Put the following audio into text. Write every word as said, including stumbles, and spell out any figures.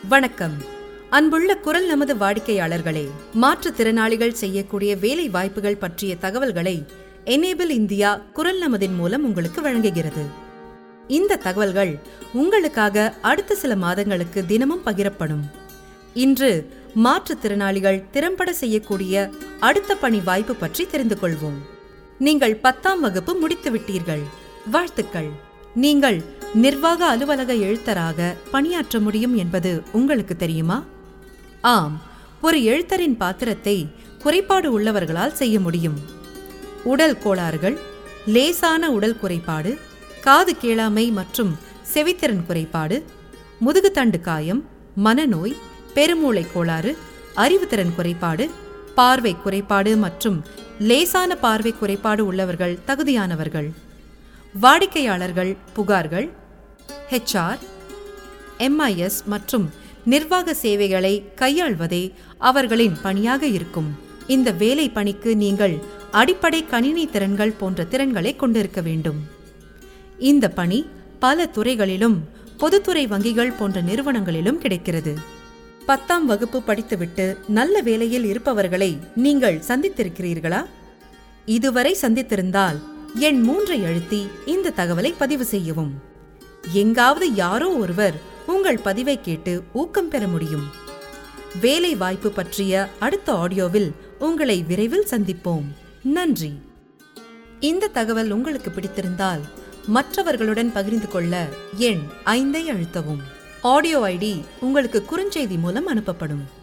வணக்கம். அன்புள்ள குரல் நமது வாடிக்கையாளர்களே, மாற்றுத்திறனாளிகள் செய்யக்கூடிய வேலை வாய்ப்புகள் பற்றிய தகவல்களை எனேபிள் இந்தியா குரல் நமதின் மூலம் உங்களுக்கு வழங்குகிறது. இந்த தகவல்கள் உங்களுக்காக அடுத்த சில மாதங்களுக்கு தினமும் பகிரப்படும். இன்று மாற்றுத்திறனாளிகள் திறம்பட செய்யக்கூடிய அடுத்த பணி வாய்ப்பு பற்றி தெரிந்து கொள்வோம். நீங்கள் பத்தாம் வகுப்பு முடித்து விட்டீர்கள். வாழ்த்துக்கள். நீங்கள் நிர்வாக அலுவலக எழுத்தராக பணியாற்ற முடியும் என்பது உங்களுக்கு தெரியுமா? ஆம், ஒரு எழுத்தரின் பாத்திரத்தை குறைபாடு உள்ளவர்களால் செய்ய முடியும். உடல் கோளாறுகள், லேசான உடல் குறைபாடு, காது கேளாமை மற்றும் செவித்திறன் குறைபாடு, முதுகுத்தண்டு காயம், மனநோய், பெருமூளை கோளாறு, அறிவுத்திறன் குறைபாடு, பார்வை குறைபாடு மற்றும் லேசான பார்வை குறைபாடு உள்ளவர்கள் தகுதியானவர்கள். வாடிக்கையாளர்கள் புகார்கள், H R, M I S மற்றும் நிர்வாக சேவைகளை கையாள்வதே அவர்களின் பணியாக இருக்கும். இந்த வேலை பணிக்கு நீங்கள் அடிப்படை கணினி திறன்கள் போன்ற திறன்களை கொண்டிருக்க வேண்டும். இந்த பணி பல துறைகளிலும் பொதுத்துறை வங்கிகள் போன்ற நிறுவனங்களிலும் கிடைக்கிறது. பத்தாம் வகுப்பு படித்துவிட்டு நல்ல வேலையில் இருப்பவர்களை நீங்கள் சந்தித்திருக்கிறீர்களா? இதுவரை சந்தித்திருந்தால் எண் மூன்றை அழுத்தி இந்த தகவலை பதிவு செய்யவும். எங்காவது யாரோ ஒருவர் உங்கள் பதிவை கேட்டு ஊக்கம் பெற முடியும். வேலை வாய்ப்பு பற்றிய அடுத்த ஆடியோவில் உங்களை விரைவில் சந்திப்போம். நன்றி. இந்த தகவல் உங்களுக்கு பிடித்திருந்தால் மற்றவர்களுடன் பகிர்ந்து கொள்ள எண் ஐந்தை அழுத்தவும். ஆடியோ ஐடி உங்களுக்கு குறுஞ்செய்தி மூலம் அனுப்பப்படும்.